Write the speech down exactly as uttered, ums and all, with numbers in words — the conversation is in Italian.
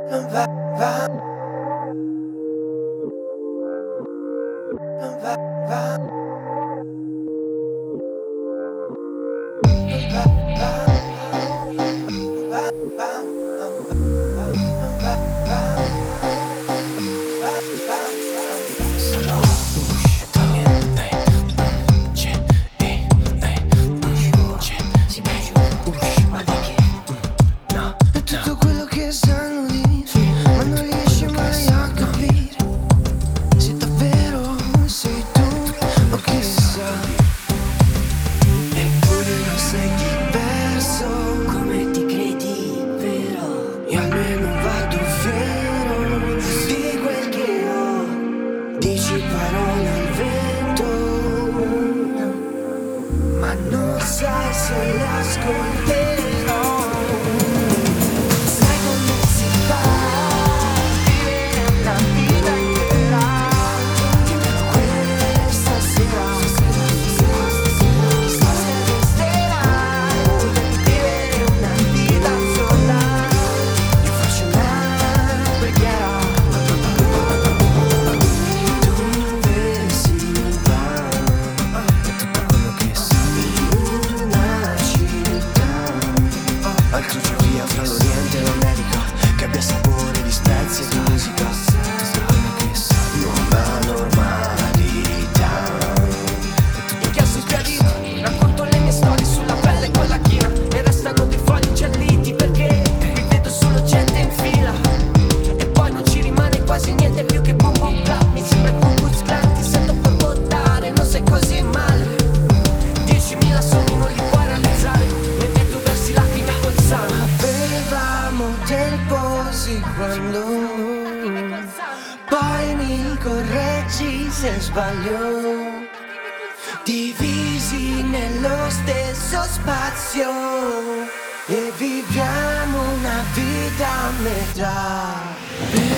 Non va, va, non va, va, non va, va, non va, va, non va, va, va, va, va. Solo push, también, ey, c'è, ey, ey, c'è, si meglio, push, ma di che? No, È tutto quello che sanno dire, ma non riesci mai a capire se davvero sei tu o chissà. Eppure non sei diverso, come ti credi, vero? io almeno vado fiero di quel che ho. Dici parole al vento, ma non sai se le ascolterò. Sai come si fa a vivere una vita intera? Dimmelo questa sera. Cosa resterai per vivere una vita sola? Io faccio una preghiera. Tu dovessi vano, è tutto quello che sai in una città, altro via fra l'Oriente e l'America, che abbia sapore di spezie e di musica. Tutto quello che sai, nuova normalità. Inchiasso sbiadito, racconto le mie storie sulla pelle con la china, e restano dei fogli gialliti perché qui vedo solo gente in fila. E poi non ci rimane quasi niente più che boom boom clap. Mi sembra il Ku Klux Klan, ti sento per votare, non sei così male. Diecimila sogni non li puoi realizzare, mentre tu versi lacrime col sangue. Avevamo tempo sì quando poi mi correggi se sbaglio. Divisi nello stesso spazio e viviamo una vita a metà.